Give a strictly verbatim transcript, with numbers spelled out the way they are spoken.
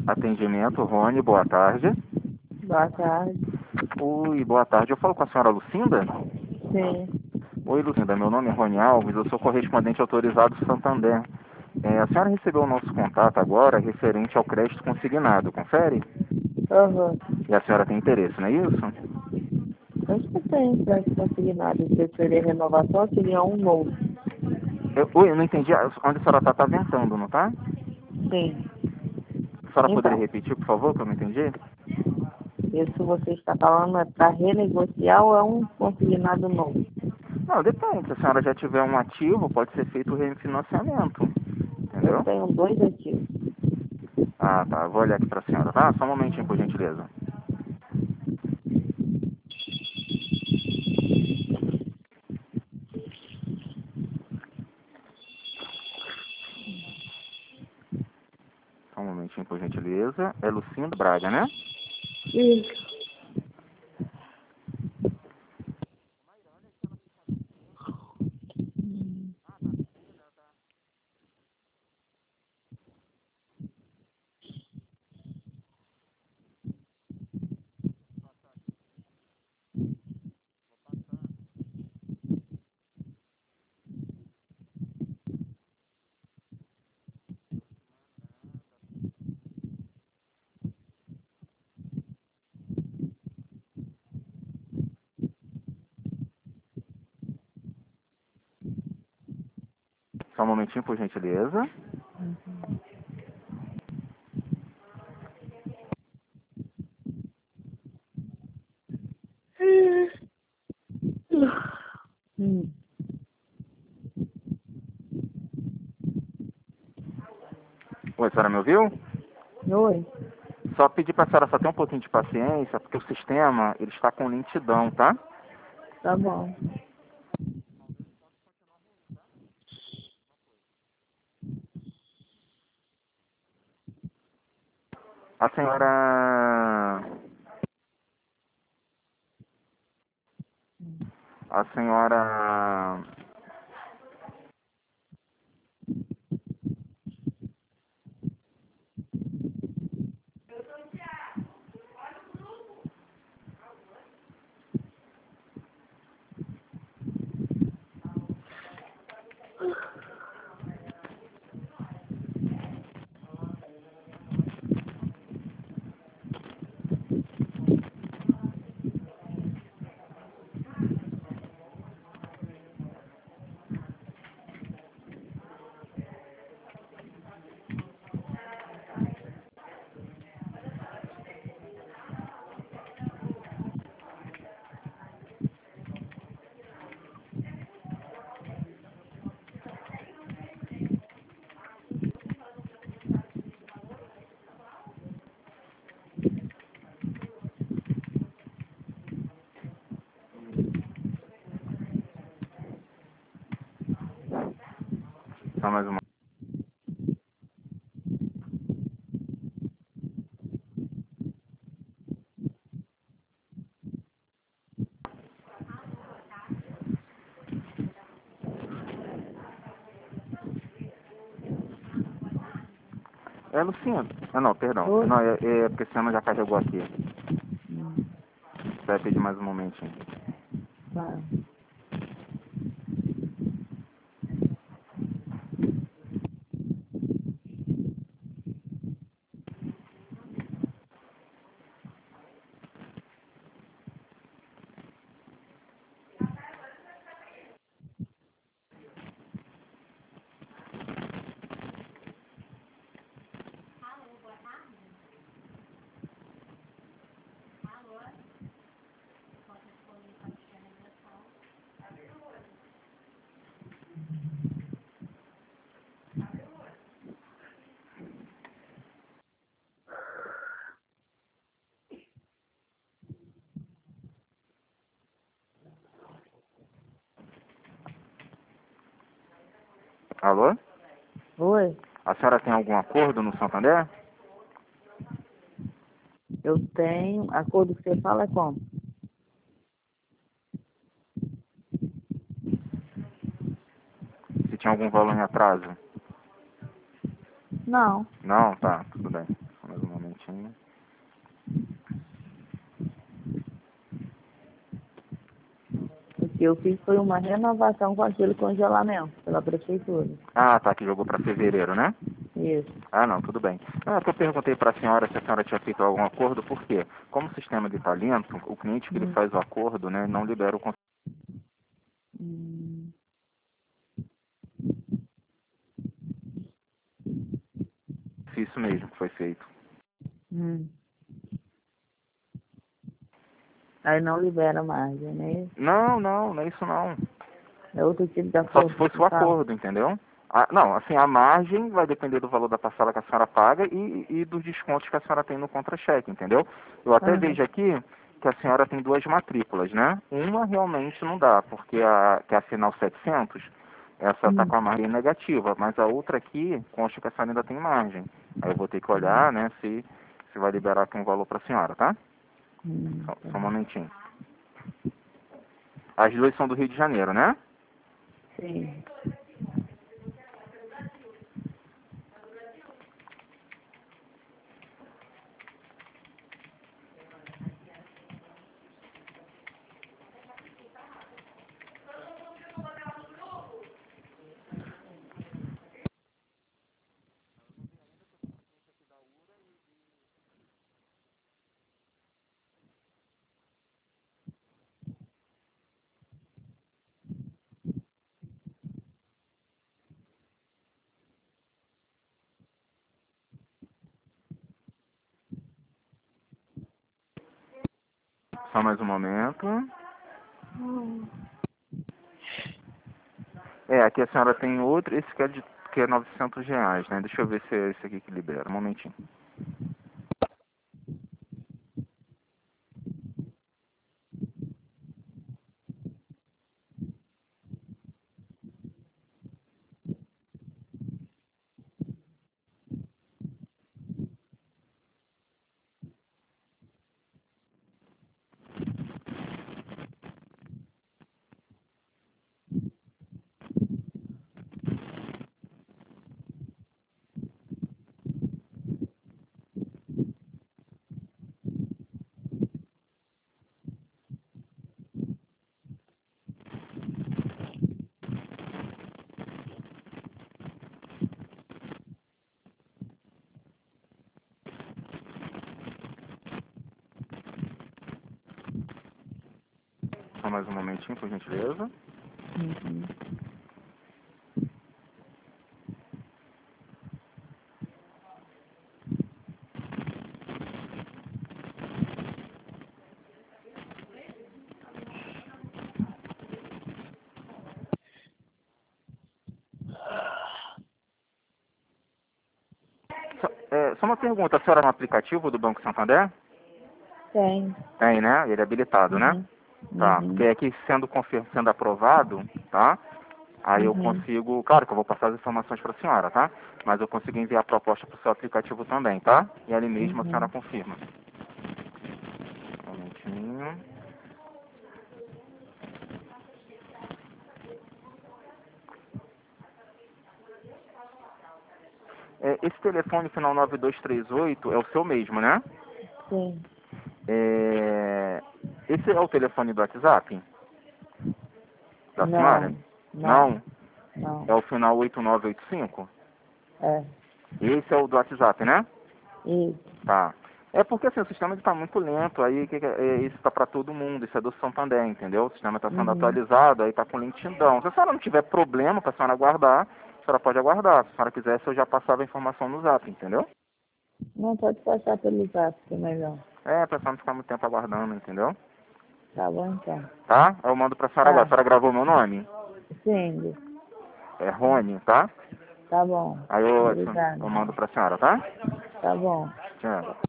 Atendimento, Rony, boa tarde. Boa tarde. Oi, boa tarde. Eu falo com a senhora Lucinda? Sim. Oi, Lucinda. Meu nome é Rony Alves, eu sou correspondente autorizado Santander. É, a senhora recebeu o nosso contato agora referente ao crédito consignado, confere? Aham. E a senhora tem interesse, não é isso? Acho que tem crédito consignado. Se seria renovação, seria um novo. Eu, oi, eu não entendi. Ah, onde a senhora está, tá ventando, não tá? Sim. A senhora poderia Então, repetir, por favor, que eu não entendi? isso você está falando é para renegociar ou é um consignado novo? Não, depende. Se a senhora já tiver um ativo, pode ser feito o refinanciamento. Eu Entendeu? tenho dois ativos. Ah, tá. Vou olhar aqui pra senhora, tá? Só um momentinho, por gentileza. Só um momentinho, por gentileza. É Lucinda Braga, né? Isso. Só um momentinho, por gentileza. Hum. Oi, a senhora me ouviu? Oi. Só pedir pra senhora só ter um pouquinho de paciência, porque o sistema, ele está com lentidão, tá? Tá bom. A senhora... A senhora... Só mais uma... É, Lucinda. Ah, não, perdão. Oi. Não, é, é porque a senhora já carregou aqui. Hum. Você vai pedir mais um momentinho. Tá. Alô? Oi. A senhora tem algum acordo no Santander? Eu tenho. A cor do que você fala é como? Se tinha algum valor em atraso? Não. Não? Tá, tudo bem. Só mais um momento. que eu fiz foi uma renovação com aquele congelamento pela prefeitura. Ah, tá, que jogou para fevereiro, né? Isso. Ah, não, tudo bem. Não, é que eu perguntei para a senhora se a senhora tinha feito algum acordo, por quê? Como o sistema de talento, o cliente que ele Hum. faz o acordo, né, não libera o contrato. Hum. Isso mesmo que foi feito. Hum. Aí não libera margem, né? Não, não, não é isso não. É outro tipo de Só acordo se que fosse você o fala? acordo, entendeu? Ah, não, assim, a margem vai depender do valor da parcela que a senhora paga e, e dos descontos que a senhora tem no contra-cheque, entendeu? Eu até Aham. vejo aqui que a senhora tem duas matrículas, né? Uma realmente não dá, porque a, que é a final setecentos, essa está Hum. com a margem negativa, mas a outra aqui consta que a senhora ainda tem margem. Aí eu vou ter que Hum. olhar, né, se, se vai liberar aqui um valor para a senhora, tá? Hum. Só, Tá. só um momentinho. As duas são do Rio de Janeiro, né? Sim. Só mais um momento. É, aqui a senhora tem outro, esse que é, de, que é novecentos reais, né? Deixa eu ver se é esse aqui que libera, um momentinho. Só mais um momentinho, por gentileza. Uhum. Só, é, só uma pergunta, a senhora é um aplicativo do Banco Santander? Tem. Tem, né? Ele é habilitado, né? Uhum. Tá, Uhum. porque aqui sendo, confir- sendo aprovado, tá? Aí eu Uhum. consigo, claro que eu vou passar as informações para a senhora, tá? Mas eu consigo enviar a proposta para o seu aplicativo também, tá? E ali mesmo a senhora Uhum. confirma. Um momentinho. É, esse telefone final nove dois três oito é o seu mesmo, né? Sim. É, esse é o telefone do WhatsApp da senhora? Não. Não. Não? É Não. o final oito nove oito cinco? É. Esse é o do WhatsApp, né? Isso. Tá. É porque assim, o sistema está muito lento, aí que, que- é, isso está para todo mundo, isso é do Santander, entendeu? O sistema está sendo Uhum. atualizado, aí está com lentidão. Se a senhora não tiver problema para a senhora aguardar, a senhora pode aguardar. Se a senhora quisesse, eu já passava a informação no zap, entendeu? Não pode passar pelo zap, que é melhor. É, para a senhora não ficar muito tempo aguardando, entendeu? Tá bom, então. Tá? Eu mando para a senhora agora. A Tá. senhora gravou meu nome? Sim. É Rony, tá? Tá bom. Aí eu, eu Obrigada. mando para a senhora, tá? Tá bom. Tchau.